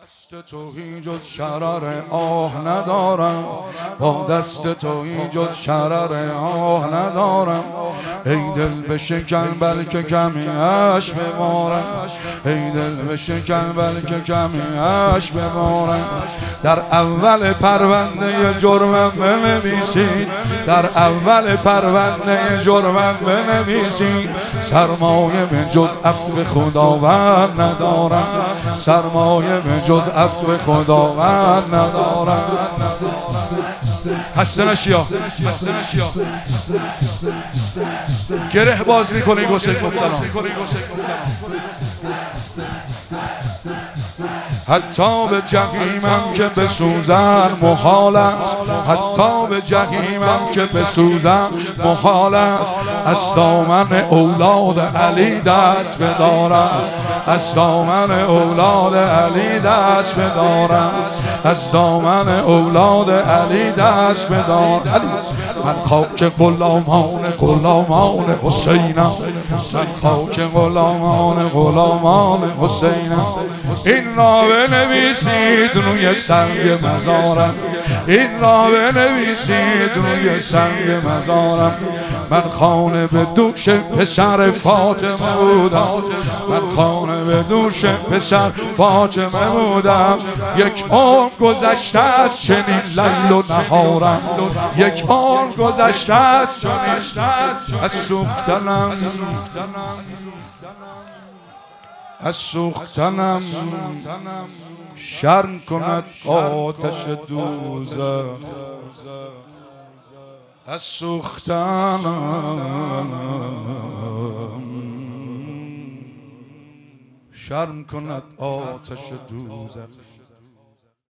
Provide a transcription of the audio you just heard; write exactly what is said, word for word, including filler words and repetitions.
دست تویی جز شرر آه ندارم، با دست تویی جز شرر آه ندارم. ای دل بشکن بلکه کمی اش بمارم، ای دل بشکن بلکه کمی اش بمارم. در اول پرونده جرمم بنویسید، در اول پرونده جرمم بنویسید. سرمایه به جز عفو خداوند ندارم، سرمایه به جز عفو خداوند ندارم. خسته نشیا، خسته نشیا. گره باز میکنه این گوشه گفتن حتی به جهیمم که بسوزن محال است، حتی به جهیمم که بسوزن محال است. از دامن اولاد علی دست بدارم، از دامن اولاد علی دست بدارم، از دامن اولاد علی دست بدارم. من خاک غلامان غلامان حسینم، من خاک غلامان غلامان حسینم. این را بنویسید روی سنگ مزارم، این را بنویسید روی سنگ مزارم. من خانه به دوش پسر فاطمه بودم، من خانه به دوش پسر فاطمه بودم. یک عمر گذشته از چنین لیل و نهارم، یک عمر گذشته از چنین از سوختنم، از سوختنم شرم کند آتش دوزخ، از سوختنم شرم کند آتش دوزخ.